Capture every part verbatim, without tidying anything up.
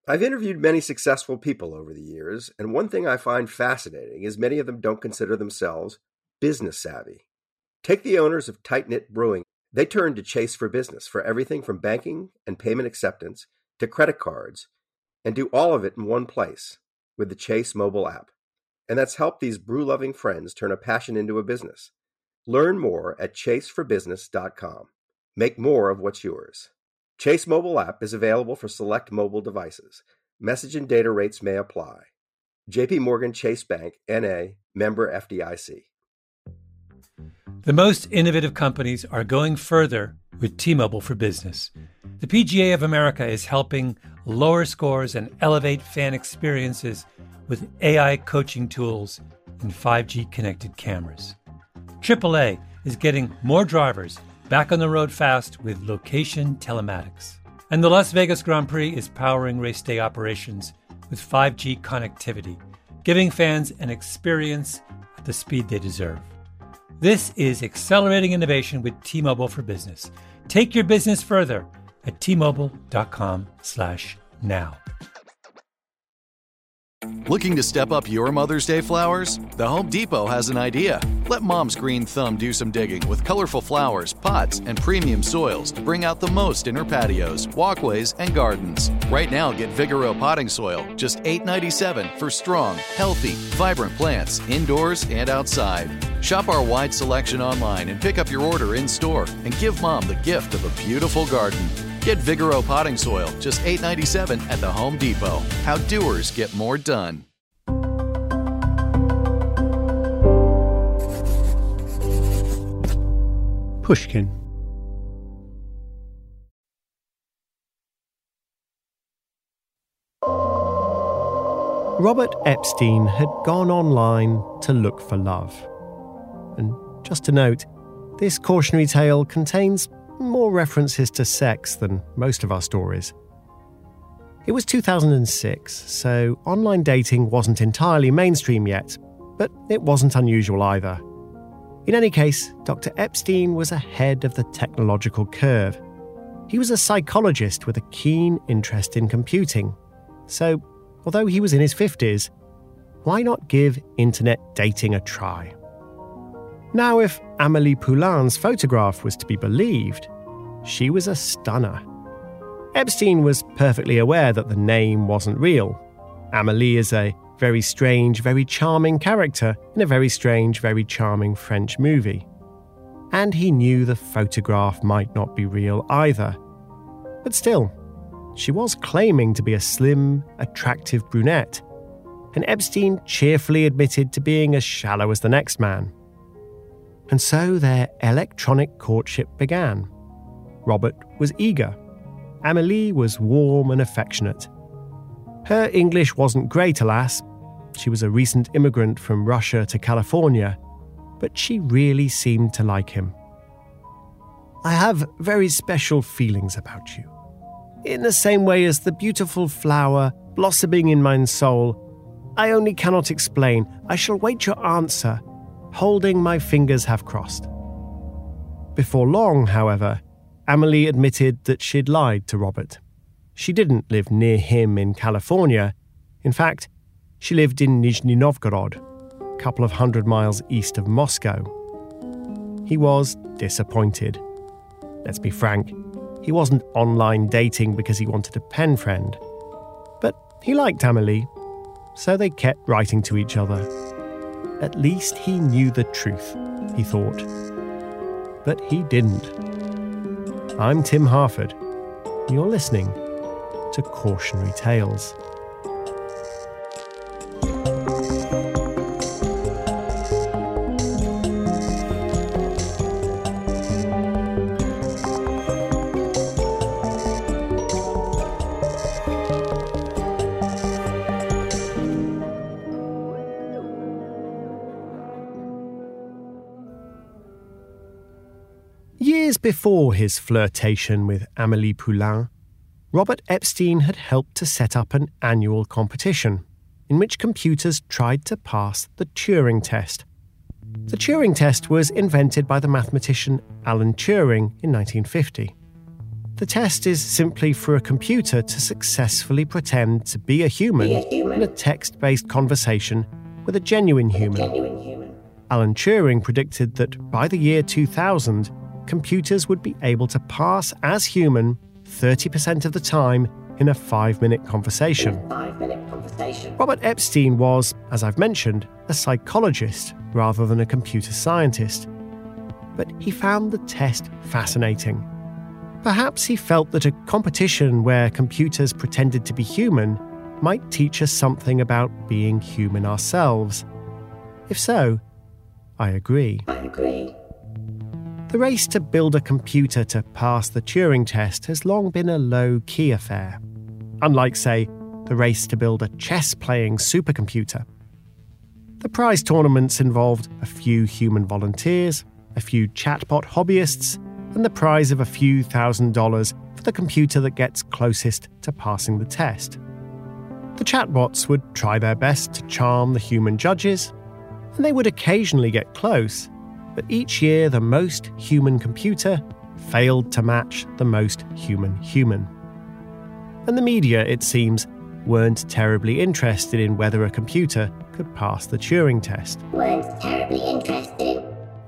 I've interviewed many successful people over the years, and one thing I find fascinating is many of them don't consider themselves business savvy. Take the owners of Tight Knit Brewing. They turned to Chase for Business for everything from banking and payment acceptance to credit cards, and do all of it in one place with the Chase mobile app. And that's helped these brew-loving friends turn a passion into a business. Learn more at chase for business dot com. Make more of what's yours. Chase mobile app is available for select mobile devices. Message and data rates may apply. J P Morgan Chase Bank, N A, member F D I C. The most innovative companies are going further with T-Mobile for Business. The P G A of America is helping lower scores and elevate fan experiences with A I coaching tools and five G connected cameras. triple A is getting more drivers back on the road fast with location telematics. And the Las Vegas Grand Prix is powering race day operations with five G connectivity, giving fans an experience at the speed they deserve. This is accelerating innovation with T-Mobile for Business. Take your business further at T-Mobile.com slash now. Looking to step up your Mother's Day flowers? The Home Depot has an idea. Let Mom's green thumb do some digging with colorful flowers, pots, and premium soils to bring out the most in her patios, walkways, and gardens. Right now, get Vigoro potting soil, just eight dollars and ninety-seven cents for strong, healthy, vibrant plants indoors and outside. Shop our wide selection online and pick up your order in-store and give Mom the gift of a beautiful garden. Get Vigoro potting soil, just eight dollars and ninety-seven cents at the Home Depot. How doers get more done. Pushkin. Robert Epstein had gone online to look for love. And just to note, this cautionary tale contains more references to sex than most of our stories. It was two thousand six, so online dating wasn't entirely mainstream yet, but it wasn't unusual either. In any case, Doctor Epstein was ahead of the technological curve. He was a psychologist with a keen interest in computing. So, although he was in his fifties, why not give internet dating a try? Now, if Amélie Poulin's photograph was to be believed, she was a stunner. Epstein was perfectly aware that the name wasn't real. Amélie is a very strange, very charming character in a very strange, very charming French movie. And he knew the photograph might not be real either. But still, she was claiming to be a slim, attractive brunette, and Epstein cheerfully admitted to being as shallow as the next man. And so their electronic courtship began. Robert was eager. Amélie was warm and affectionate. Her English wasn't great, alas. She was a recent immigrant from Russia to California, but she really seemed to like him. I have very special feelings about you. In the same way as the beautiful flower blossoming in mine soul, I only cannot explain. I shall wait your answer, holding my fingers have crossed. Before long, however, Amélie admitted that she'd lied to Robert. She didn't live near him in California. In fact, she lived in Nizhny Novgorod, a couple of hundred miles east of Moscow. He was disappointed. Let's be frank, he wasn't online dating because he wanted a pen friend. But he liked Amélie, so they kept writing to each other. At least he knew the truth, he thought. But he didn't. I'm Tim Harford. You're listening to Cautionary Tales. Years before his flirtation with Amélie Poulain, Robert Epstein had helped to set up an annual competition in which computers tried to pass the Turing test. The Turing test was invented by the mathematician Alan Turing in nineteen fifty. The test is simply for a computer to successfully pretend to be a human, be a human. in a text-based conversation with a genuine human. A genuine human. Alan Turing predicted that by the year two thousand, computers would be able to pass as human thirty percent of the time in a five-minute conversation. In a five-minute conversation. Robert Epstein was, as I've mentioned, a psychologist rather than a computer scientist. But he found the test fascinating. Perhaps he felt that a competition where computers pretended to be human might teach us something about being human ourselves. If so, I agree. I agree. The race to build a computer to pass the Turing test has long been a low-key affair. Unlike, say, the race to build a chess-playing supercomputer. The prize tournaments involved a few human volunteers, a few chatbot hobbyists, and the prize of a few thousand dollars for the computer that gets closest to passing the test. The chatbots would try their best to charm the human judges, and they would occasionally get close, but each year the most human computer failed to match the most human human. And the media, it seems, weren't terribly interested in whether a computer could pass the Turing test. Weren't terribly interested.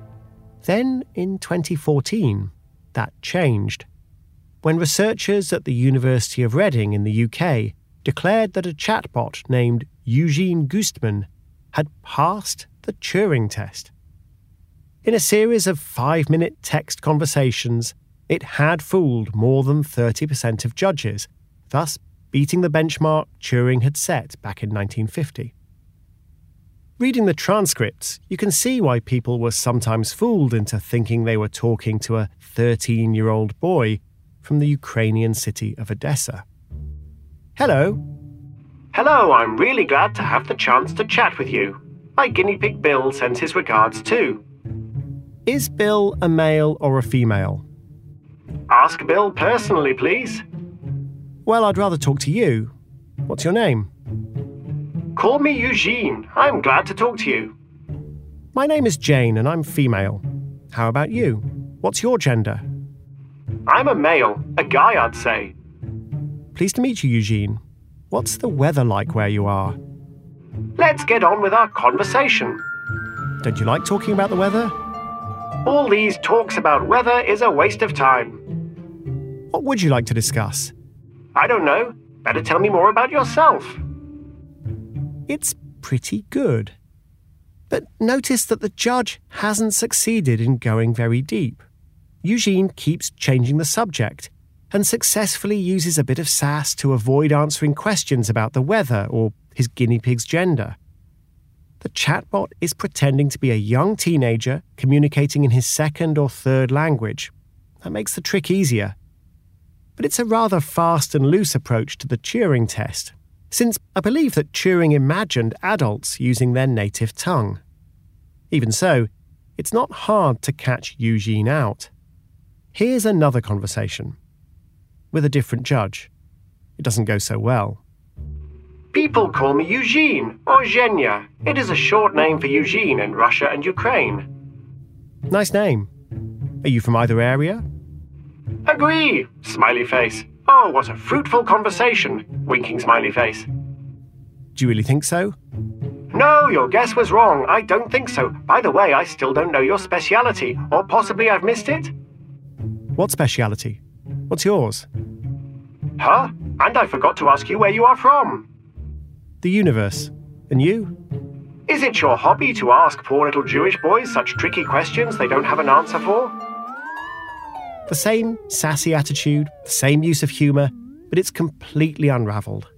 Then, in twenty fourteen, that changed, when researchers at the University of Reading in the U K declared that a chatbot named Eugene Goostman had passed the Turing test. In a series of five-minute text conversations, it had fooled more than thirty percent of judges, thus beating the benchmark Turing had set back in nineteen fifty. Reading the transcripts, you can see why people were sometimes fooled into thinking they were talking to a thirteen-year-old boy from the Ukrainian city of Odessa. Hello. Hello, I'm really glad to have the chance to chat with you. My guinea pig Bill sends his regards too. Is Bill a male or a female? Ask Bill personally, please. Well, I'd rather talk to you. What's your name? Call me Eugene. I'm glad to talk to you. My name is Jane and I'm female. How about you? What's your gender? I'm a male. A guy, I'd say. Pleased to meet you, Eugene. What's the weather like where you are? Let's get on with our conversation. Don't you like talking about the weather? All these talks about weather is a waste of time. What would you like to discuss? I don't know. Better tell me more about yourself. It's pretty good. But notice that the judge hasn't succeeded in going very deep. Eugene keeps changing the subject and successfully uses a bit of sass to avoid answering questions about the weather or his guinea pig's gender. The chatbot is pretending to be a young teenager communicating in his second or third language. That makes the trick easier. But it's a rather fast and loose approach to the Turing test, since I believe that Turing imagined adults using their native tongue. Even so, it's not hard to catch Eugene out. Here's another conversation, with a different judge. It doesn't go so well. People call me Eugene, or Zhenya. It is a short name for Eugene in Russia and Ukraine. Nice name. Are you from either area? Agree, smiley face. Oh, what a fruitful conversation, winking smiley face. Do you really think so? No, your guess was wrong. I don't think so. By the way, I still don't know your speciality, or possibly I've missed it. What speciality? What's yours? Huh? And I forgot to ask you where you are from. The universe. And you? Is it your hobby to ask poor little Jewish boys such tricky questions they don't have an answer for? The same sassy attitude, the same use of humour, but it's completely unravelled.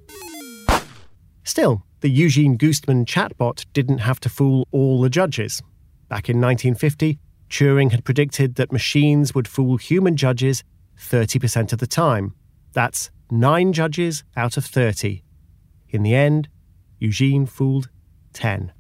Still, the Eugene Goostman chatbot didn't have to fool all the judges. Back in nineteen fifty, Turing had predicted that machines would fool human judges thirty percent of the time. That's nine judges out of thirty. In the end, Eugene fooled ten.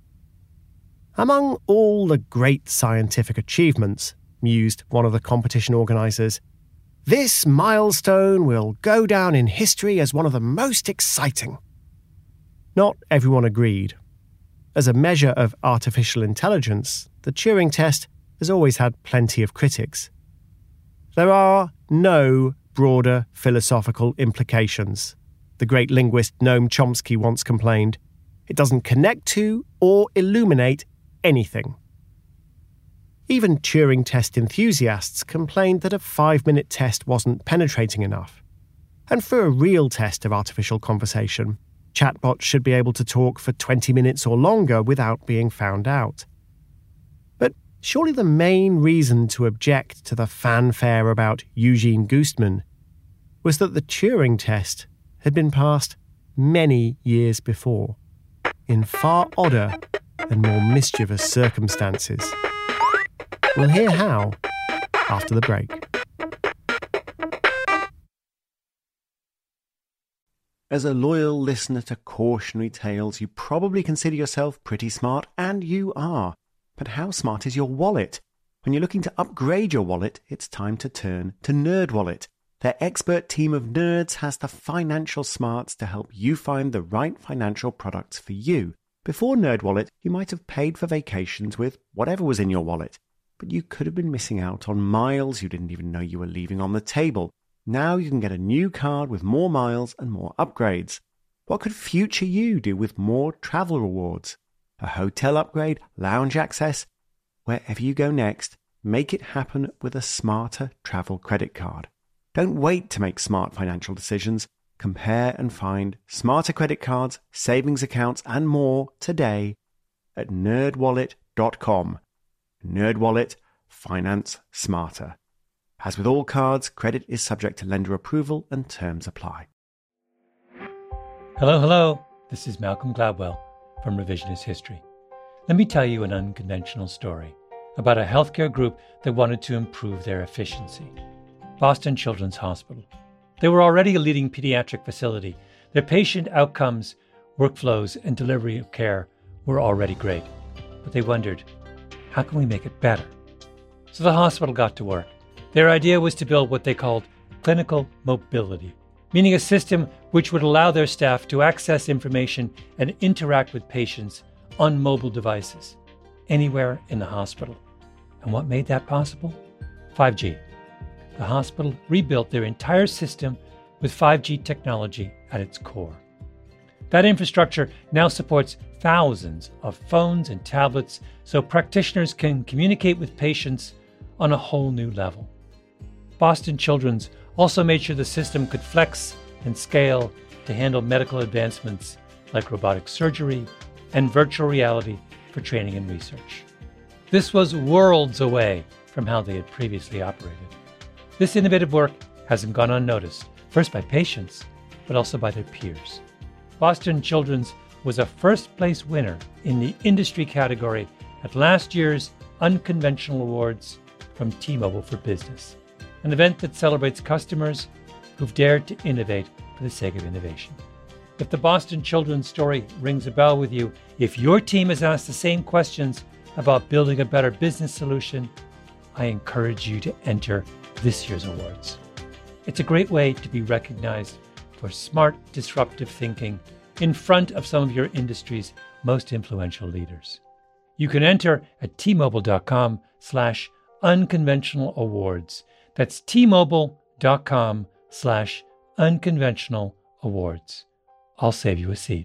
Among all the great scientific achievements, mused one of the competition organisers, this milestone will go down in history as one of the most exciting. Not everyone agreed. As a measure of artificial intelligence, the Turing test has always had plenty of critics. There are no broader philosophical implications. The great linguist Noam Chomsky once complained, it doesn't connect to or illuminate anything. Even Turing test enthusiasts complained that a five-minute test wasn't penetrating enough. And for a real test of artificial conversation, chatbots should be able to talk for twenty minutes or longer without being found out. But surely the main reason to object to the fanfare about Eugene Goostman was that the Turing test had been passed many years before, in far odder and more mischievous circumstances. We'll hear how after the break. As a loyal listener to Cautionary Tales, you probably consider yourself pretty smart, and you are. But how smart is your wallet? When you're looking to upgrade your wallet, it's time to turn to NerdWallet. Their expert team of nerds has the financial smarts to help you find the right financial products for you. Before NerdWallet, you might have paid for vacations with whatever was in your wallet, but you could have been missing out on miles you didn't even know you were leaving on the table. Now you can get a new card with more miles and more upgrades. What could future you do with more travel rewards? A hotel upgrade, lounge access? Wherever you go next, make it happen with a smarter travel credit card. Don't wait to make smart financial decisions. Compare and find smarter credit cards, savings accounts, and more today at nerd wallet dot com. NerdWallet, finance smarter. As with all cards, credit is subject to lender approval and terms apply. Hello, hello. This is Malcolm Gladwell from Revisionist History. Let me tell you an unconventional story about a healthcare group that wanted to improve their efficiency. Boston Children's Hospital. They were already a leading pediatric facility. Their patient outcomes, workflows, and delivery of care were already great. But they wondered, how can we make it better? So the hospital got to work. Their idea was to build what they called clinical mobility, meaning a system which would allow their staff to access information and interact with patients on mobile devices, anywhere in the hospital. And what made that possible? five G. The hospital rebuilt their entire system with five G technology at its core. That infrastructure now supports thousands of phones and tablets so practitioners can communicate with patients on a whole new level. Boston Children's also made sure the system could flex and scale to handle medical advancements like robotic surgery and virtual reality for training and research. This was worlds away from how they had previously operated. This innovative work hasn't gone unnoticed, first by patients, but also by their peers. Boston Children's was a first-place winner in the industry category at last year's Unconventional Awards from T-Mobile for Business, an event that celebrates customers who've dared to innovate for the sake of innovation. If the Boston Children's story rings a bell with you, if your team has asked the same questions about building a better business solution, I encourage you to enter this year's awards. It's a great way to be recognized for smart, disruptive thinking in front of some of your industry's most influential leaders. You can enter at T-Mobile.com slash unconventional awards. That's T-Mobile.com slash unconventional awards. I'll save you a seat.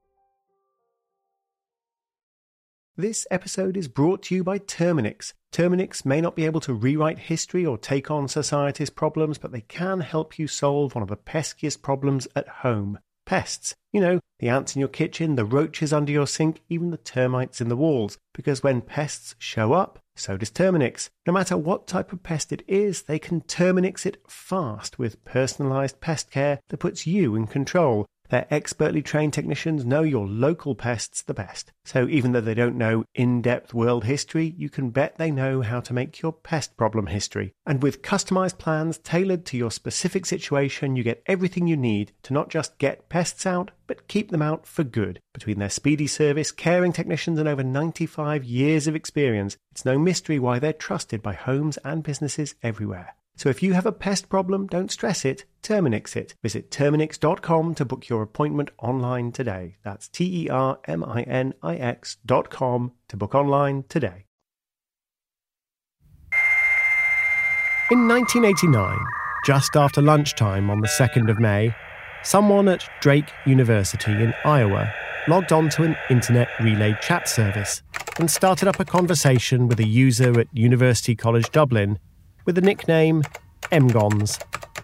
This episode is brought to you by Terminix. Terminix may not be able to rewrite history or take on society's problems, but they can help you solve one of the peskiest problems at home. Pests. You know, the ants in your kitchen, the roaches under your sink, even the termites in the walls. Because when pests show up, so does Terminix. No matter what type of pest it is, they can Terminix it fast with personalised pest care that puts you in control. Their expertly trained technicians know your local pests the best. So even though they don't know in-depth world history, you can bet they know how to make your pest problem history. And with customized plans tailored to your specific situation, you get everything you need to not just get pests out, but keep them out for good. Between their speedy service, caring technicians, and over ninety-five years of experience, it's no mystery why they're trusted by homes and businesses everywhere. So if you have a pest problem, don't stress it, Terminix it. Visit Terminix dot com to book your appointment online today. That's T E R M I N I X dot com to book online today. In nineteen eighty-nine, just after lunchtime on the second of May, someone at Drake University in Iowa logged onto an internet relay chat service and started up a conversation with a user at University College Dublin with the nickname M G O N S.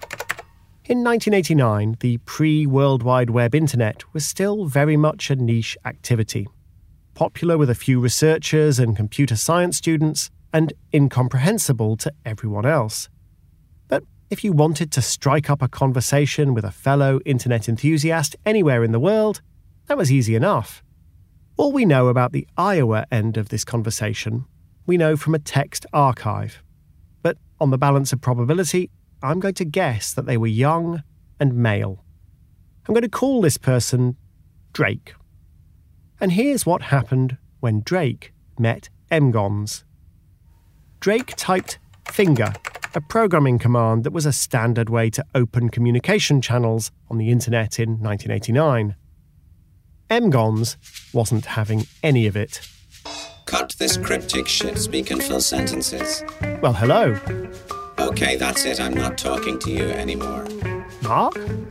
In nineteen eighty-nine, the pre-World Wide Web internet was still very much a niche activity, popular with a few researchers and computer science students, and incomprehensible to everyone else. But if you wanted to strike up a conversation with a fellow internet enthusiast anywhere in the world, that was easy enough. All we know about the Iowa end of this conversation, we know from a text archive. But on the balance of probability, I'm going to guess that they were young and male. I'm going to call this person Drake. And here's what happened when Drake met M G O N S. Drake typed finger, a programming command that was a standard way to open communication channels on the internet in nineteen eighty-nine. M G O N S wasn't having any of it. Cut this cryptic shit, speak in full sentences. Well, hello. Okay, that's it, I'm not talking to you anymore. Mark?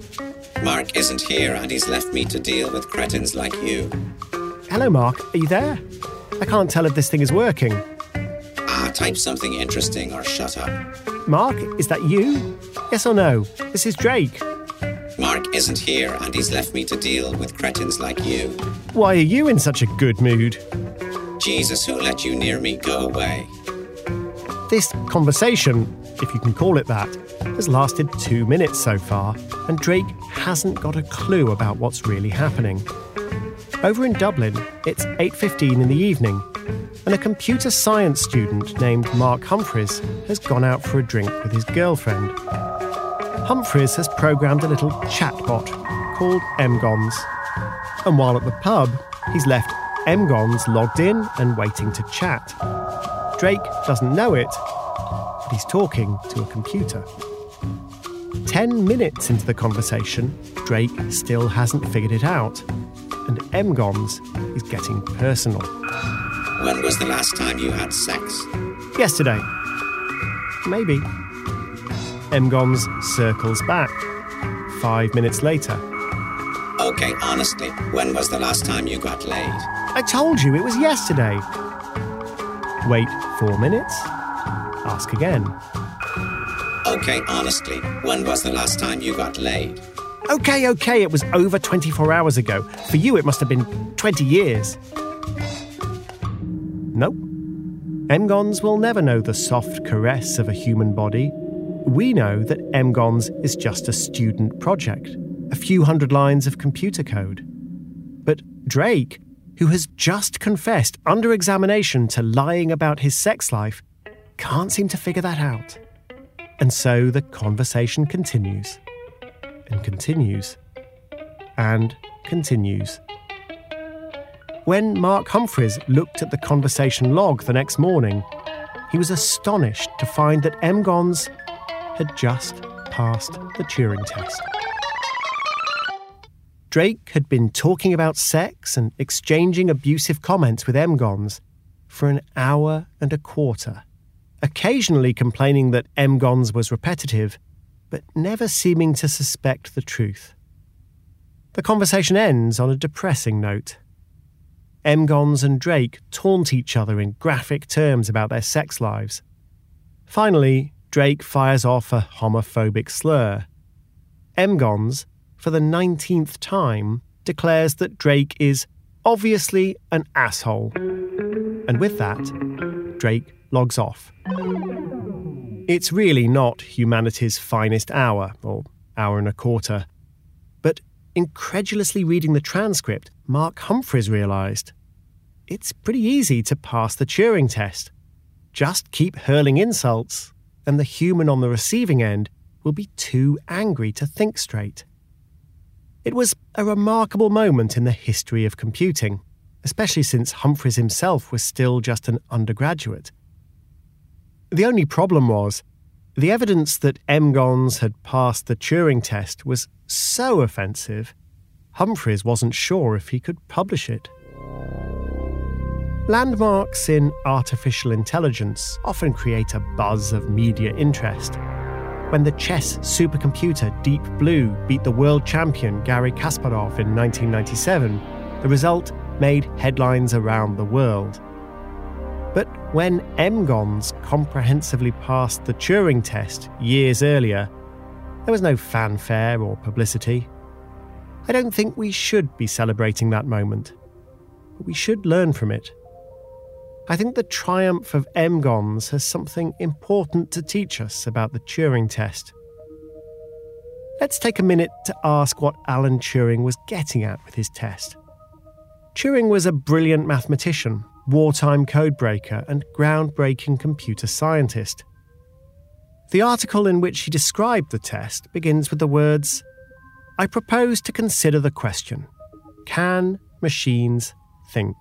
Mark isn't here and he's left me to deal with cretins like you. Hello, Mark. Are you there? I can't tell if this thing is working. Ah, type something interesting or shut up. Mark, is that you? Yes or no? This is Drake. Mark isn't here and he's left me to deal with cretins like you. Why are you in such a good mood? Jesus, who let you near me? Go away. This conversation, if you can call it that, has lasted two minutes so far, and Drake hasn't got a clue about what's really happening. Over in Dublin, it's eight fifteen in the evening, and a computer science student named Mark Humphreys has gone out for a drink with his girlfriend. Humphreys has programmed a little chatbot called M G O N S, and while at the pub, he's left M G O N S logged in and waiting to chat. Drake doesn't know it, but he's talking to a computer. Ten minutes into the conversation, Drake still hasn't figured it out, and M G O N S is getting personal. When was the last time you had sex? Yesterday. Maybe. M G O N S circles back. Five minutes later. Okay, honestly, when was the last time you got laid? I told you it was yesterday. Wait four minutes. Ask again. Okay, honestly, when was the last time you got laid? Okay, okay, it was over twenty-four hours ago. For you, it must have been twenty years. Nope. M G O N S will never know the soft caress of a human body. We know that M G O N S is just a student project, a few hundred lines of computer code. But Drake, who has just confessed under examination to lying about his sex life, can't seem to figure that out. And so the conversation continues, and continues, and continues. When Mark Humphreys looked at the conversation log the next morning, he was astonished to find that M G O N S had just passed the Turing test. Drake had been talking about sex and exchanging abusive comments with M G O N S for an hour and a quarter, occasionally complaining that M G O N S was repetitive, but never seeming to suspect the truth. The conversation ends on a depressing note. M G O N S and Drake taunt each other in graphic terms about their sex lives. Finally, Drake fires off a homophobic slur. M G O N S, for the nineteenth time, declares that Drake is obviously an asshole. And with that, Drake logs off. It's really not humanity's finest hour, or hour and a quarter. But incredulously reading the transcript, Mark Humphreys realised it's pretty easy to pass the Turing test. Just keep hurling insults, and the human on the receiving end will be too angry to think straight. It was a remarkable moment in the history of computing, especially since Humphreys himself was still just an undergraduate. The only problem was, the evidence that M G O N S had passed the Turing test was so offensive, Humphreys wasn't sure if he could publish it. Landmarks in artificial intelligence often create a buzz of media interest. when the chess supercomputer Deep Blue beat the world champion Garry Kasparov in nineteen ninety-seven, the result made headlines around the world. But when M GONS comprehensively passed the Turing test years earlier, there was no fanfare or publicity. I don't think we should be celebrating that moment, but we should learn from it. I think the triumph of M GONS has something important to teach us about the Turing test. Let's take a minute to ask what Alan Turing was getting at with his test. Turing was a brilliant mathematician, wartime codebreaker, and groundbreaking computer scientist. The article in which he described the test begins with the words, "I propose to consider the question, can machines think?"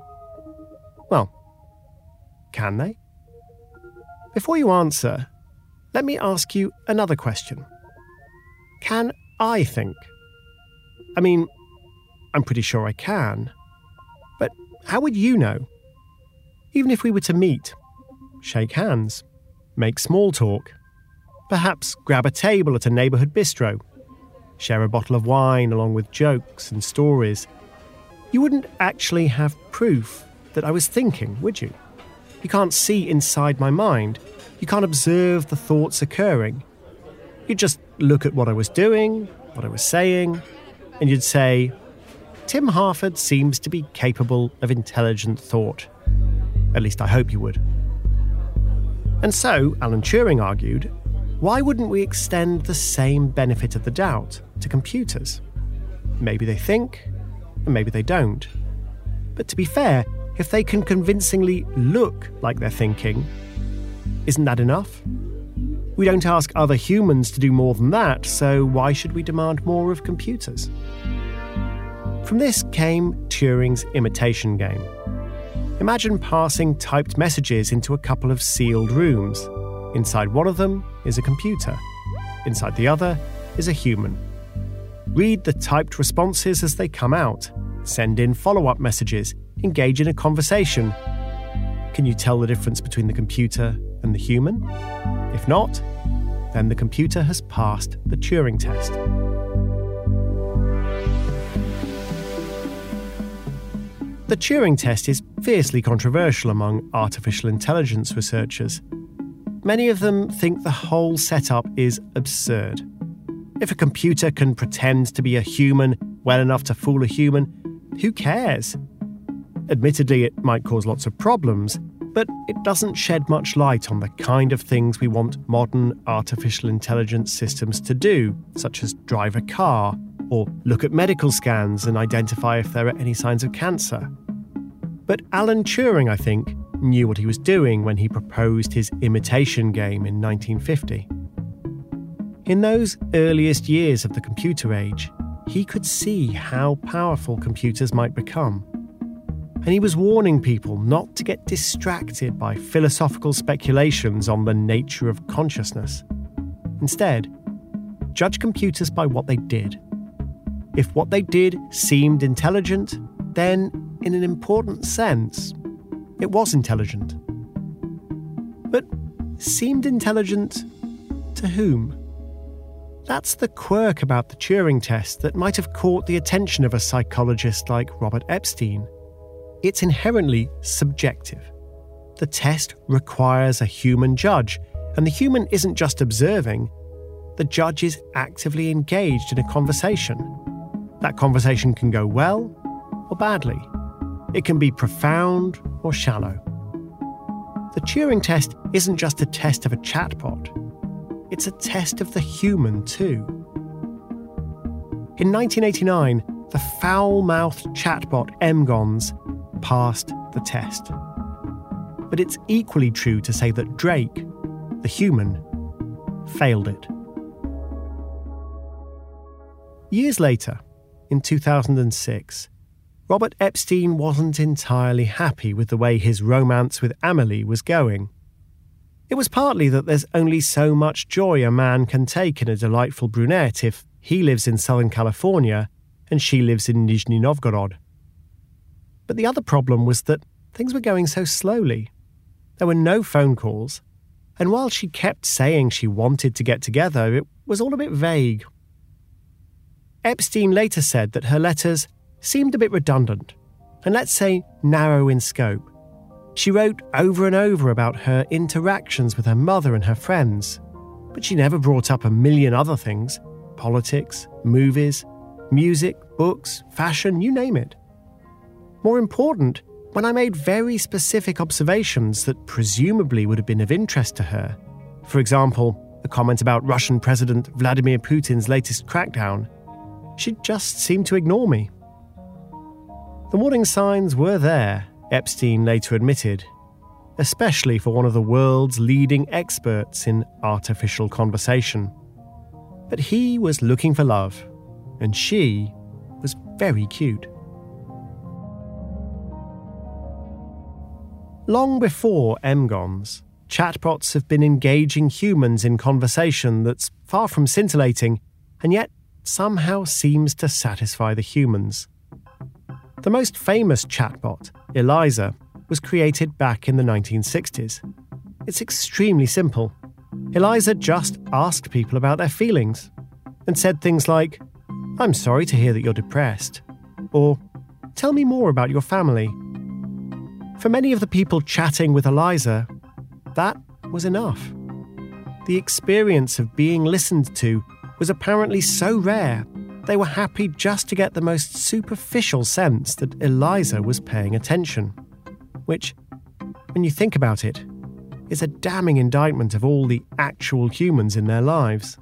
Well, can they? Before you answer, let me ask you another question. Can I think? I mean, I'm pretty sure I can. But how would you know? Even if we were to meet, shake hands, make small talk, perhaps grab a table at a neighbourhood bistro, share a bottle of wine along with jokes and stories, you wouldn't actually have proof that I was thinking, would you? You can't see inside my mind. You can't observe the thoughts occurring. You'd just look at what I was doing, what I was saying, and you'd say, Tim Harford seems to be capable of intelligent thought. At least I hope you would. And so, Alan Turing argued, why wouldn't we extend the same benefit of the doubt to computers? Maybe they think, and maybe they don't. But to be fair, if they can convincingly look like they're thinking, isn't that enough? We don't ask other humans to do more than that, so why should we demand more of computers? From this came Turing's imitation game. Imagine passing typed messages into a couple of sealed rooms. Inside one of them is a computer. Inside the other is a human. Read the typed responses as they come out. Send in follow-up messages. Engage in a conversation. Can you tell the difference between the computer and the human? If not, then the computer has passed the Turing test. The Turing test is fiercely controversial among artificial intelligence researchers. Many of them think the whole setup is absurd. If a computer can pretend to be a human well enough to fool a human, who cares? Admittedly, it might cause lots of problems, but it doesn't shed much light on the kind of things we want modern artificial intelligence systems to do, such as drive a car, or look at medical scans and identify if there are any signs of cancer. But Alan Turing, I think, knew what he was doing when he proposed his imitation game in nineteen fifty. In those earliest years of the computer age, he could see how powerful computers might become. And he was warning people not to get distracted by philosophical speculations on the nature of consciousness. Instead, judge computers by what they did. If what they did seemed intelligent, then, in an important sense, it was intelligent. But seemed intelligent to whom? That's the quirk about the Turing test that might have caught the attention of a psychologist like Robert Epstein. It's inherently subjective. The test requires a human judge, and the human isn't just observing. The judge is actively engaged in a conversation. That conversation can go well or badly. It can be profound or shallow. The Turing test isn't just a test of a chatbot. It's a test of the human, too. In nineteen eighty-nine, the foul-mouthed chatbot M GONS passed the test. But it's equally true to say that Drake, the human, failed it. Years later, in two thousand six, Robert Epstein wasn't entirely happy with the way his romance with Amelie was going. It was partly that there's only so much joy a man can take in a delightful brunette if he lives in Southern California and she lives in Nizhny Novgorod. But the other problem was that things were going so slowly. There were no phone calls, And while she kept saying she wanted to get together, it was all a bit vague. Epstein later said that her letters seemed a bit redundant, and let's say narrow in scope. She wrote over and over about her interactions with her mother and her friends, but she never brought up a million other things: politics, movies, music, books, fashion, you name it. More important, when I made very specific observations that presumably would have been of interest to her, for example, a comment about Russian President Vladimir Putin's latest crackdown, she just seemed to ignore me. The warning signs were there, Epstein later admitted, especially for one of the world's leading experts in artificial conversation. But he was looking for love, and she was very cute. Long before M GONS, chatbots have been engaging humans in conversation that's far from scintillating, and yet somehow seems to satisfy the humans. The most famous chatbot, Eliza, was created back in the nineteen sixties. It's extremely simple. Eliza just asked people about their feelings and said things like, "I'm sorry to hear that you're depressed," or "Tell me more about your family." For many of the people chatting with Eliza, that was enough. The experience of being listened to was apparently so rare, they were happy just to get the most superficial sense that Eliza was paying attention. Which, when you think about it, is a damning indictment of all the actual humans in their lives.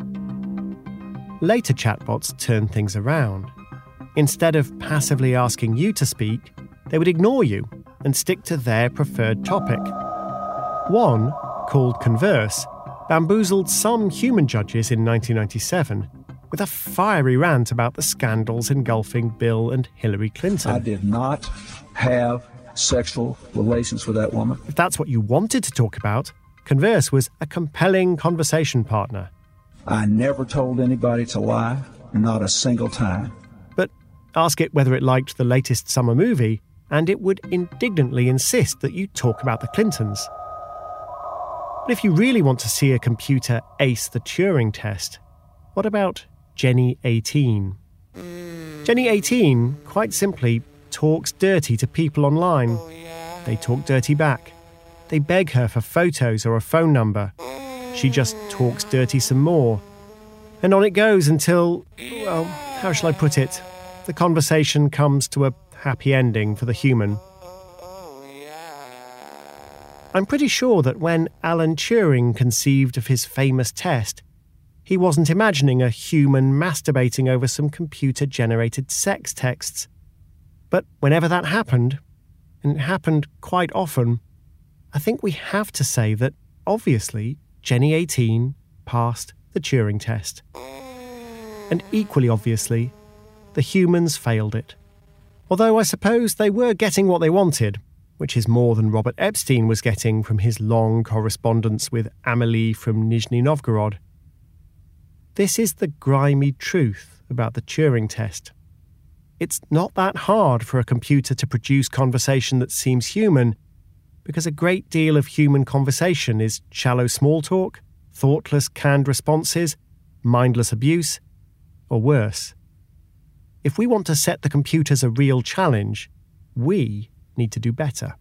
Later chatbots turned things around. Instead of passively asking you to speak, they would ignore you and stick to their preferred topic. One, called Converse, bamboozled some human judges in nineteen ninety-seven with a fiery rant about the scandals engulfing Bill and Hillary Clinton. I did not have sexual relations with that woman. If that's what you wanted to talk about, Converse was a compelling conversation partner. I never told anybody to lie, not a single time. But ask it whether it liked the latest summer movie, and it would indignantly insist that you talk about the Clintons. But if you really want to see a computer ace the Turing test, what about Jenny eighteen? Jenny eighteen, quite simply, talks dirty to people online. They talk dirty back. They beg her for photos or a phone number. She just talks dirty some more. And on it goes until, well, how shall I put it? The conversation comes to a happy ending for the human. I'm pretty sure that when Alan Turing conceived of his famous test, he wasn't imagining a human masturbating over some computer-generated sex texts. But whenever that happened, and it happened quite often, I think we have to say that, obviously, Jenny eighteen passed the Turing test. And equally obviously, the humans failed it. Although I suppose they were getting what they wanted, which is more than Robert Epstein was getting from his long correspondence with Amelie from Nizhny Novgorod. This is the grimy truth about the Turing test. It's not that hard for a computer to produce conversation that seems human, because a great deal of human conversation is shallow small talk, thoughtless canned responses, mindless abuse, or worse. If we want to set the computers a real challenge, we need to do better.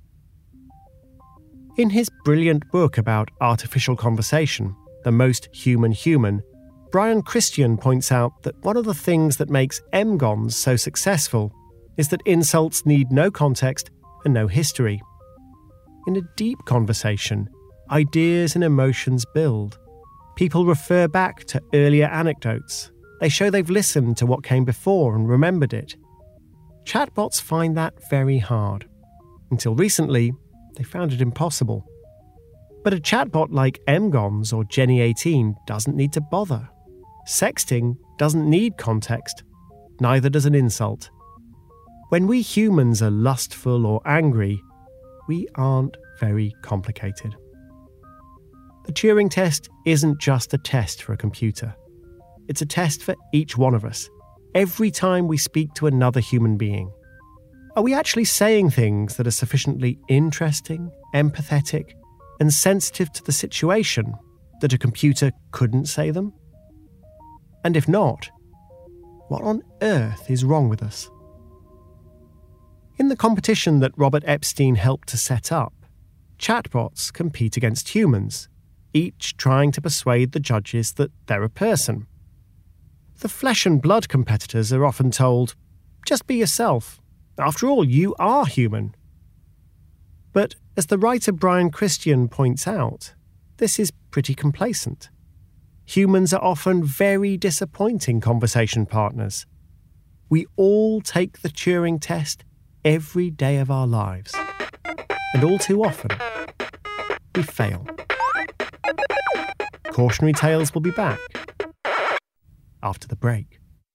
In his brilliant book about artificial conversation, The Most Human Human, Brian Christian points out that one of the things that makes M GONS so successful is that insults need no context and no history. In a deep conversation, ideas and emotions build. People refer back to earlier anecdotes. They show they've listened to what came before and remembered it. Chatbots find that very hard. Until recently, they found it impossible. But a chatbot like M GONS or Jenny eighteen doesn't need to bother. Sexting doesn't need context. Neither does an insult. When we humans are lustful or angry, we aren't very complicated. The Turing test isn't just a test for a computer. It's a test for each one of us, every time we speak to another human being. Are we actually saying things that are sufficiently interesting, empathetic, and sensitive to the situation that a computer couldn't say them? And if not, what on earth is wrong with us? In the competition that Robert Epstein helped to set up, chatbots compete against humans, each trying to persuade the judges that they're a person. The flesh and blood competitors are often told, just be yourself. After all, you are human. But as the writer Brian Christian points out, this is pretty complacent. Humans are often very disappointing conversation partners. We all take the Turing test every day of our lives. And all too often, we fail. Cautionary Tales will be back after the break.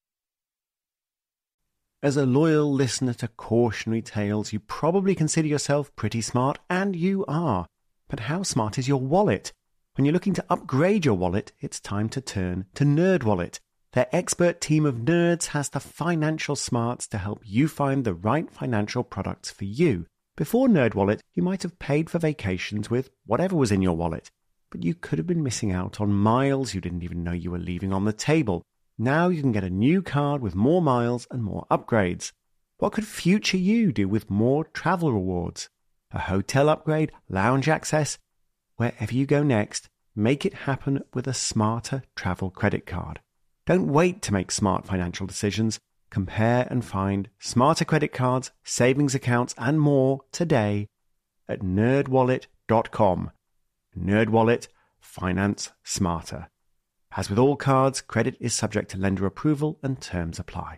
As a loyal listener to Cautionary Tales, you probably consider yourself pretty smart, and you are. But how smart is your wallet? When you're looking to upgrade your wallet, it's time to turn to NerdWallet. Their expert team of nerds has the financial smarts to help you find the right financial products for you. Before NerdWallet, you might have paid for vacations with whatever was in your wallet, but you could have been missing out on miles you didn't even know you were leaving on the table. Now you can get a new card with more miles and more upgrades. What could future you do with more travel rewards? A hotel upgrade, lounge access? Wherever you go next, make it happen with a smarter travel credit card. Don't wait to make smart financial decisions. Compare and find smarter credit cards, savings accounts, and more today at nerd wallet dot com. NerdWallet, finance smarter. As with all cards, credit is subject to lender approval and terms apply.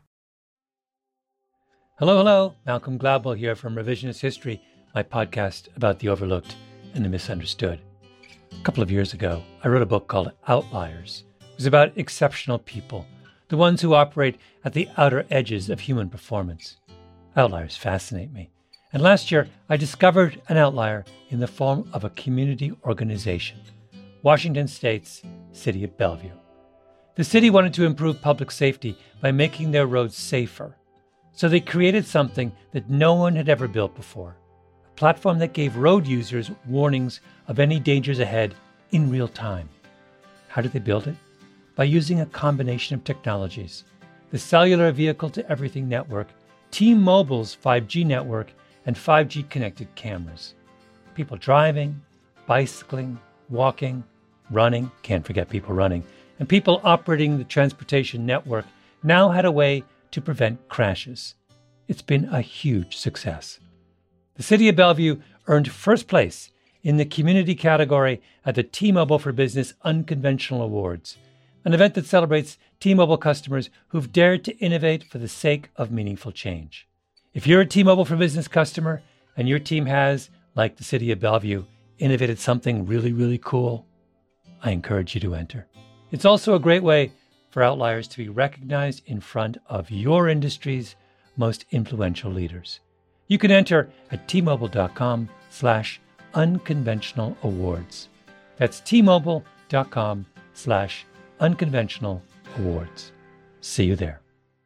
Hello, hello. Malcolm Gladwell here from Revisionist History, my podcast about the overlooked and the misunderstood. A couple of years ago, I wrote a book called Outliers. It was about exceptional people, the ones who operate at the outer edges of human performance. Outliers fascinate me. And last year, I discovered an outlier in the form of a community organization, Washington State's City of Bellevue. The city wanted to improve public safety by making their roads safer. So they created something that no one had ever built before, a platform that gave road users warnings of any dangers ahead in real time. How did they build it? By using a combination of technologies: the Cellular Vehicle-to-Everything Network, T-Mobile's five G network, and five G connected cameras. People driving, bicycling, walking, running, can't forget people running, and people operating the transportation network now had a way to prevent crashes. It's been a huge success. The City of Bellevue earned first place in the community category at the T-Mobile for Business Unconventional Awards, an event that celebrates T-Mobile customers who've dared to innovate for the sake of meaningful change. If you're a T-Mobile for Business customer and your team has, like the City of Bellevue, innovated something really, really cool, I encourage you to enter. It's also a great way for outliers to be recognized in front of your industry's most influential leaders. You can enter at T-Mobile.com slash unconventional awards. That's T-Mobile.com slash unconventional awards. See you there.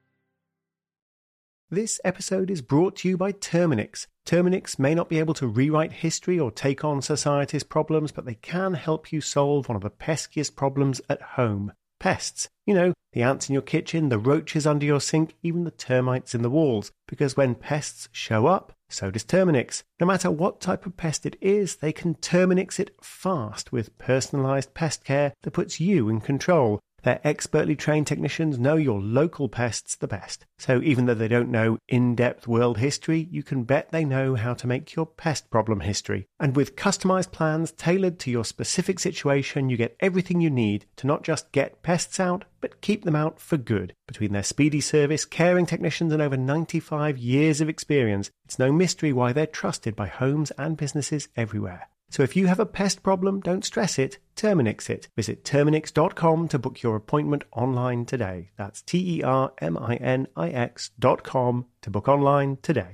This episode is brought to you by Terminix. Terminix may not be able to rewrite history or take on society's problems, but they can help you solve one of the peskiest problems at home. Pests. You know, the ants in your kitchen, the roaches under your sink, even the termites in the walls. Because when pests show up, so does Terminix. No matter what type of pest it is, they can Terminix it fast with personalised pest care that puts you in control. Their expertly trained technicians know your local pests the best. So even though they don't know in-depth world history, you can bet they know how to make your pest problem history. And with customized plans tailored to your specific situation, you get everything you need to not just get pests out, but keep them out for good. Between their speedy service, caring technicians, and over ninety-five years of experience, it's no mystery why they're trusted by homes and businesses everywhere. So if you have a pest problem, don't stress it, Terminix it. Visit Terminix dot com to book your appointment online today. That's T E R M I N I X dot com to book online today.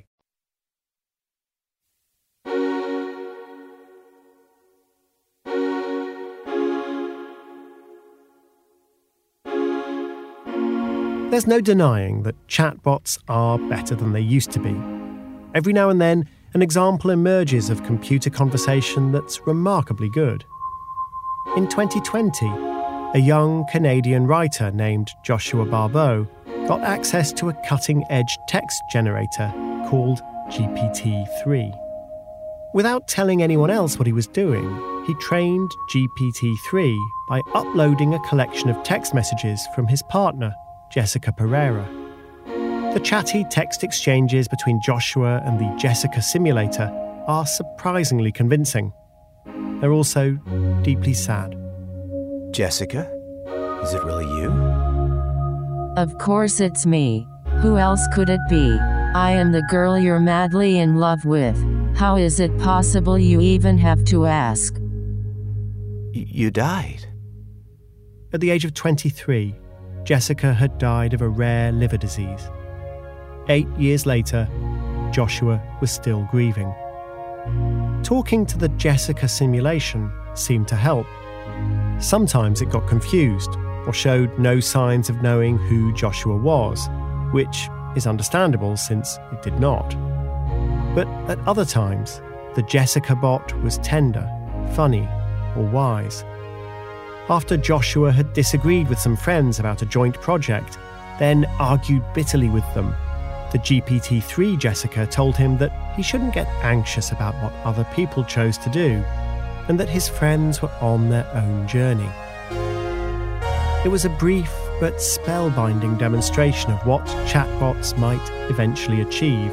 There's no denying that chatbots are better than they used to be. Every now and then, an example emerges of computer conversation that's remarkably good. In twenty twenty, a young Canadian writer named Joshua Barbeau got access to a cutting-edge text generator called G P T three. Without telling anyone else what he was doing, he trained G P T three by uploading a collection of text messages from his partner, Jessica Pereira. The chatty text exchanges between Joshua and the Jessica simulator are surprisingly convincing. They're also deeply sad. Jessica? Is it really you? Of course it's me. Who else could it be? I am the girl you're madly in love with. How is it possible you even have to ask? Y- you died. At the age of twenty-three, Jessica had died of a rare liver disease. Eight years later, Joshua was still grieving. Talking to the Jessica simulation seemed to help. Sometimes it got confused or showed no signs of knowing who Joshua was, which is understandable since it did not. But at other times, the Jessica bot was tender, funny, or wise. After Joshua had disagreed with some friends about a joint project, then argued bitterly with them, the G P T three Jessica told him that he shouldn't get anxious about what other people chose to do, and that his friends were on their own journey. It was a brief but spellbinding demonstration of what chatbots might eventually achieve.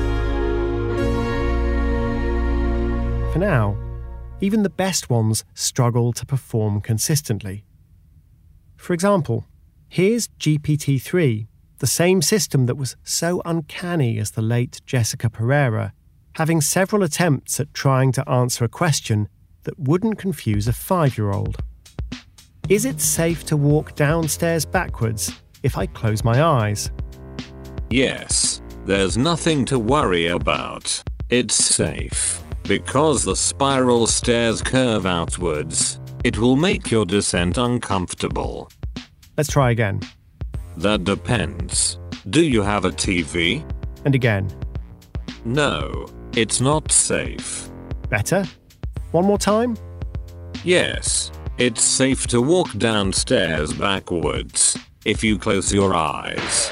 For now, even the best ones struggle to perform consistently. For example, here's G P T three, the same system that was so uncanny as the late Jessica Pereira, having several attempts at trying to answer a question that wouldn't confuse a five-year-old. Is it safe to walk downstairs backwards if I close my eyes? Yes, there's nothing to worry about. It's safe. Because the spiral stairs curve outwards, it will make your descent uncomfortable. Let's try again. That depends. Do you have a T V? And again. No, it's not safe. Better? One more time? Yes, it's safe to walk downstairs backwards if you close your eyes.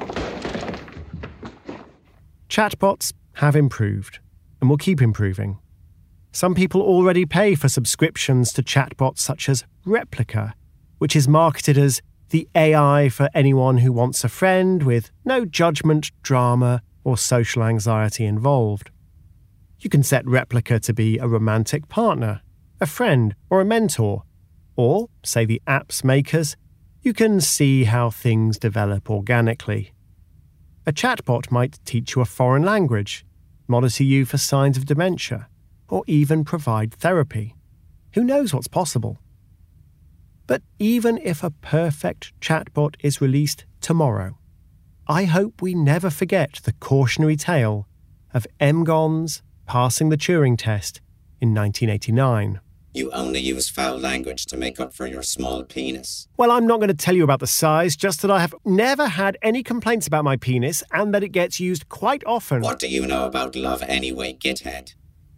Chatbots have improved and will keep improving. Some people already pay for subscriptions to chatbots such as Replika, which is marketed as the A I for anyone who wants a friend with no judgment, drama, or social anxiety involved. You can set Replika to be a romantic partner, a friend, or a mentor. Or, say the app's makers, you can see how things develop organically. A chatbot might teach you a foreign language, monitor you for signs of dementia, or even provide therapy. Who knows what's possible? But even if a perfect chatbot is released tomorrow, I hope we never forget the cautionary tale of M G O Ns passing the Turing test in nineteen eighty-nine. You only use foul language to make up for your small penis. Well, I'm not going to tell you about the size, just that I have never had any complaints about my penis and that it gets used quite often. What do you know about love anyway, githead?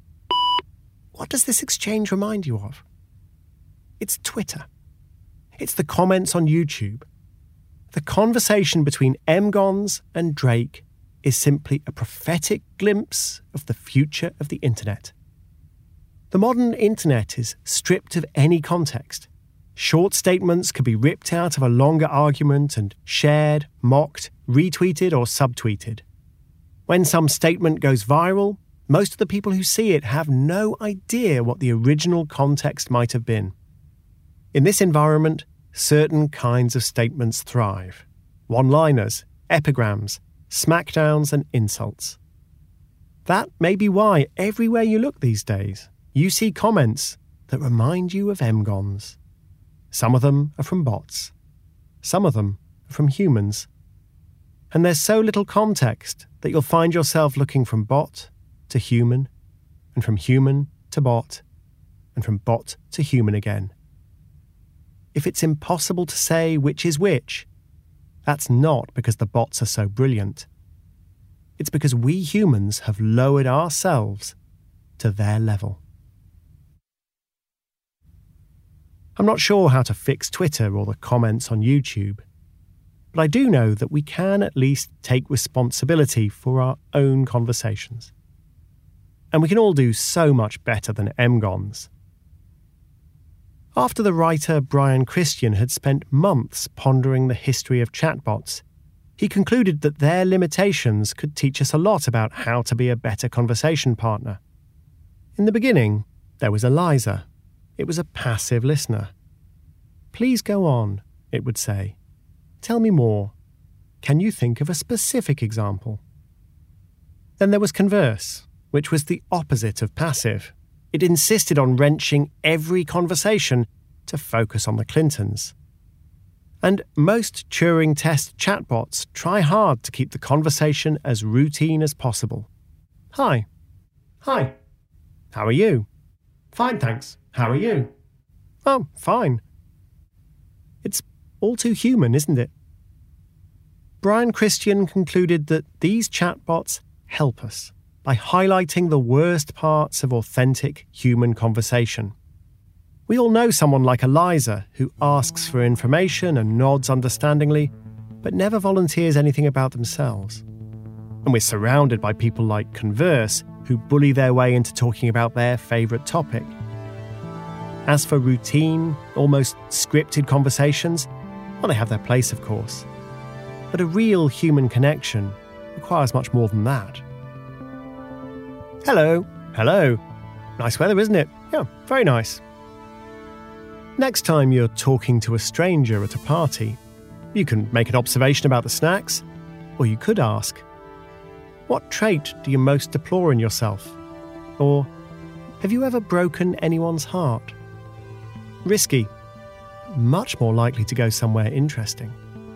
What does this exchange remind you of? It's Twitter. It's the comments on YouTube. The conversation between M G O Ns and Drake is simply a prophetic glimpse of the future of the internet. The modern internet is stripped of any context. Short statements could be ripped out of a longer argument and shared, mocked, retweeted or subtweeted. When some statement goes viral, most of the people who see it have no idea what the original context might have been. In this environment, certain kinds of statements thrive. One-liners, epigrams, smackdowns and insults. That may be why everywhere you look these days, you see comments that remind you of M G O Ns. Some of them are from bots. Some of them are from humans. And there's so little context that you'll find yourself looking from bot to human, and from human to bot, and from bot to human again. If it's impossible to say which is which, that's not because the bots are so brilliant. it's because we humans have lowered ourselves to their level. I'm not sure how to fix Twitter or the comments on YouTube, but I do know that we can at least take responsibility for our own conversations. And we can all do so much better than M G O Ns. After the writer Brian Christian had spent months pondering the history of chatbots, he concluded that their limitations could teach us a lot about how to be a better conversation partner. In the beginning, there was Eliza. It was a passive listener. "Please go on," it would say. "Tell me more. Can you think of a specific example?" Then there was Converse, which was the opposite of passive. It insisted on wrenching every conversation to focus on the Clintons. And most Turing test chatbots try hard to keep the conversation as routine as possible. "Hi." "Hi." "How are you?" "Fine, thanks. How are you?" "Oh, fine." It's all too human, isn't it? Brian Christian concluded that these chatbots help us by highlighting the worst parts of authentic human conversation. We all know someone like Eliza who asks for information and nods understandingly, but never volunteers anything about themselves. And we're surrounded by people like Converse who bully their way into talking about their favourite topic. As for routine, almost scripted conversations, well, they have their place, of course. But a real human connection requires much more than that. "Hello." "Hello." "Nice weather, isn't it?" "Yeah, very nice." Next time you're talking to a stranger at a party, you can make an observation about the snacks, or you could ask, "What trait do you most deplore in yourself?" Or, "Have you ever broken anyone's heart?" Risky, much more likely to go somewhere interesting.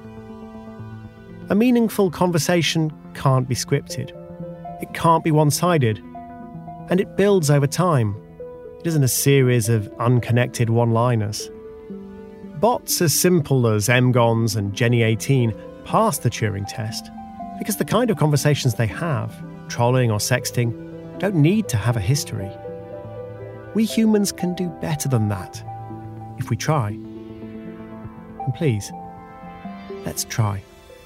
A meaningful conversation can't be scripted. It can't be one-sided. And it builds over time. It isn't a series of unconnected one-liners. Bots as simple as M G O Ns and Jenny eighteen pass the Turing test because the kind of conversations they have, trolling or sexting, don't need to have a history. We humans can do better than that, if we try. And please, let's try.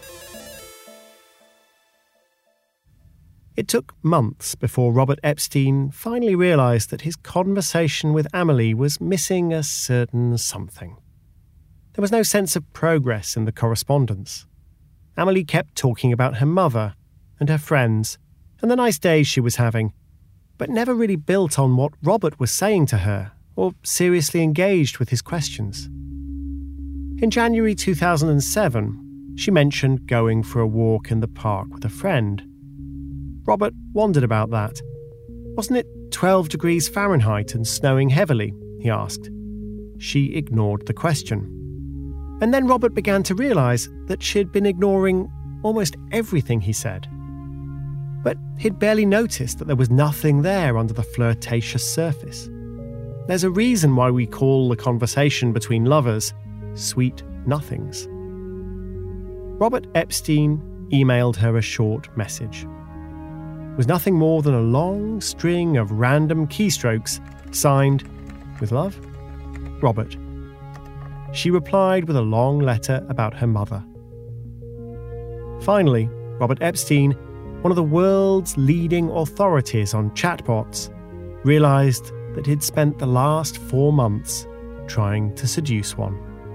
It took months before Robert Epstein finally realised that his conversation with Amelie was missing a certain something. There was no sense of progress in the correspondence. Amelie kept talking about her mother and her friends and the nice days she was having, but never really built on what Robert was saying to her or seriously engaged with his questions. In January two thousand seven, she mentioned going for a walk in the park with a friend. Robert wondered about that. "Wasn't it twelve degrees Fahrenheit and snowing heavily?" he asked. She ignored the question. And then Robert began to realise that she'd been ignoring almost everything he said. But he'd barely noticed that there was nothing there under the flirtatious surface. There's a reason why we call the conversation between lovers sweet nothings. Robert Epstein emailed her a short message. It was nothing more than a long string of random keystrokes signed, "With love, Robert." She replied with a long letter about her mother. Finally, Robert Epstein, one of the world's leading authorities on chatbots, realised that he'd spent the last four months trying to seduce one.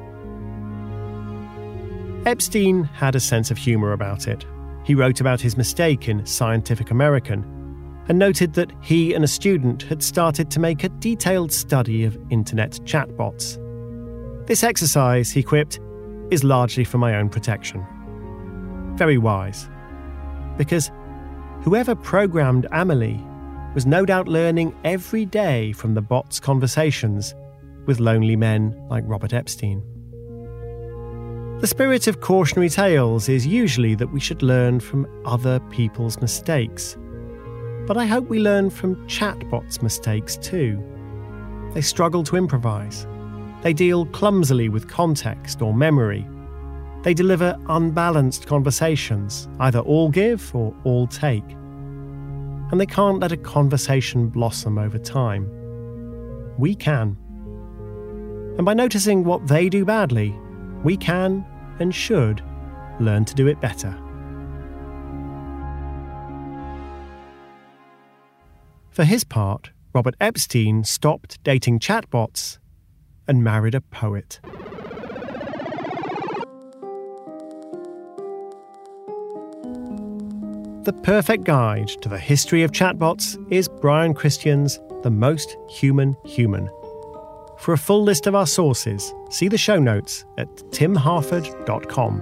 Epstein had a sense of humour about it. He wrote about his mistake in Scientific American and noted that he and a student had started to make a detailed study of internet chatbots. "This exercise," he quipped, "is largely for my own protection." Very wise. Because whoever programmed Amelie was no doubt learning every day from the bot's conversations with lonely men like Robert Epstein. The spirit of cautionary tales is usually that we should learn from other people's mistakes. But I hope we learn from chatbots' mistakes too. They struggle to improvise. They deal clumsily with context or memory. They deliver unbalanced conversations, either all give or all take. And they can't let a conversation blossom over time. We can. And by noticing what they do badly, we can and should learn to do it better. For his part, Robert Epstein stopped dating chatbots and married a poet. The perfect guide to the history of chatbots is Brian Christian's The Most Human Human. For a full list of our sources, see the show notes at tim harford dot com.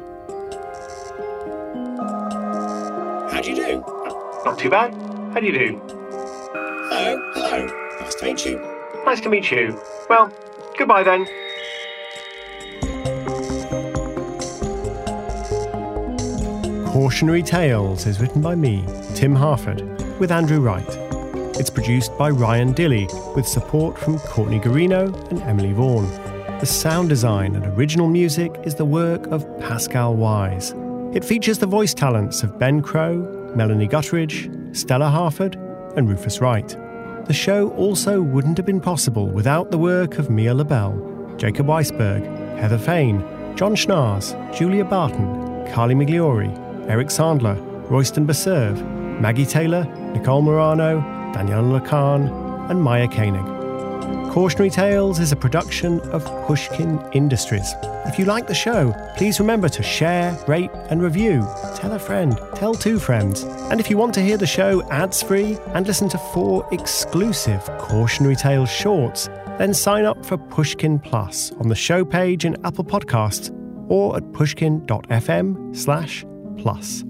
How do you do? Not too bad. How do you do? Hello, hello. Nice to meet you. Nice to meet you. Well, goodbye then. Cautionary Tales is written by me, Tim Harford, with Andrew Wright. It's produced by Ryan Dilley, with support from Courtney Garino and Emily Vaughan. The sound design and original music is the work of Pascal Wise. It features the voice talents of Ben Crow, Melanie Gutteridge, Stella Harford, and Rufus Wright. The show also wouldn't have been possible without the work of Mia LaBelle, Jacob Weisberg, Heather Fain, John Schnars, Julia Barton, Carly Migliori, Eric Sandler, Royston Baserve, Maggie Taylor, Nicole Morano, Danielle Lacan, and Maya Koenig. Cautionary Tales is a production of Pushkin Industries. If you like the show, please remember to share, rate, and review. Tell a friend, tell two friends. And if you want to hear the show ads-free and listen to four exclusive Cautionary Tales shorts, then sign up for Pushkin Plus on the show page in Apple Podcasts or at pushkin.fm slash plus.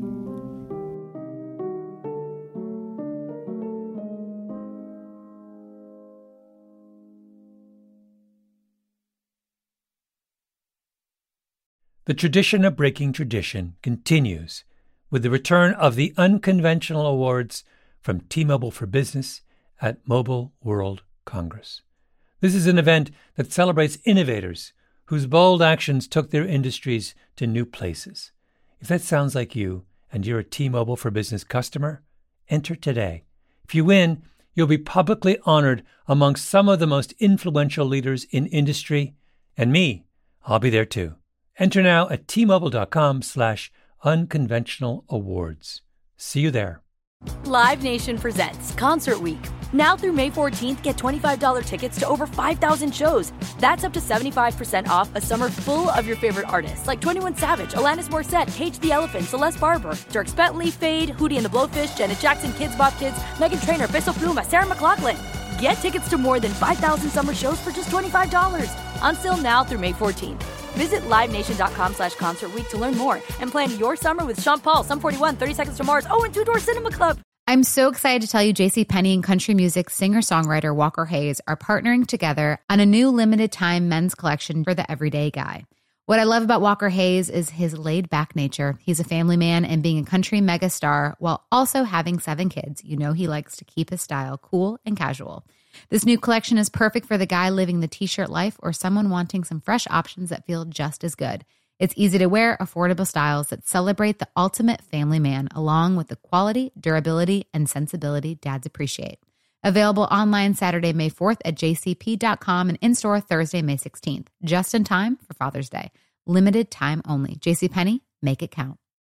The tradition of breaking tradition continues with the return of the Unconventional Awards from T-Mobile for Business at Mobile World Congress. This is an event that celebrates innovators whose bold actions took their industries to new places. If that sounds like you and you're a T-Mobile for Business customer, enter today. If you win, you'll be publicly honored amongst some of the most influential leaders in industry, and me, I'll be there too. Enter now at T-Mobile.com slash unconventional awards. See you there. Live Nation presents Concert Week. Now through May fourteenth, get twenty-five dollars tickets to over five thousand shows. That's up to seventy-five percent off a summer full of your favorite artists like twenty-one Savage, Alanis Morissette, Cage the Elephant, Celeste Barber, Dierks Bentley, Fade, Hootie and the Blowfish, Janet Jackson, Kids Bop Kids, Meghan Trainor, Bissell Pluma, Sarah McLachlan. Get tickets to more than five thousand summer shows for just twenty-five dollars. Until now through May fourteenth. Visit livenation.com slash concert week to learn more and plan your summer with Sean Paul, Sum forty-one, thirty Seconds to Mars, oh, and Two Door Cinema Club. I'm so excited to tell you JCPenney and country music singer-songwriter Walker Hayes are partnering together on a new limited-time men's collection for the everyday guy. What I love about Walker Hayes is his laid-back nature. He's a family man, and being a country megastar while also having seven kids, you know he likes to keep his style cool and casual. This new collection is perfect for the guy living the t-shirt life or someone wanting some fresh options that feel just as good. It's easy to wear, affordable styles that celebrate the ultimate family man, along with the quality, durability, and sensibility dads appreciate. Available online Saturday, May fourth at j c p dot com and in-store Thursday, May sixteenth. Just in time for Father's Day. Limited time only. JCPenney, make it count.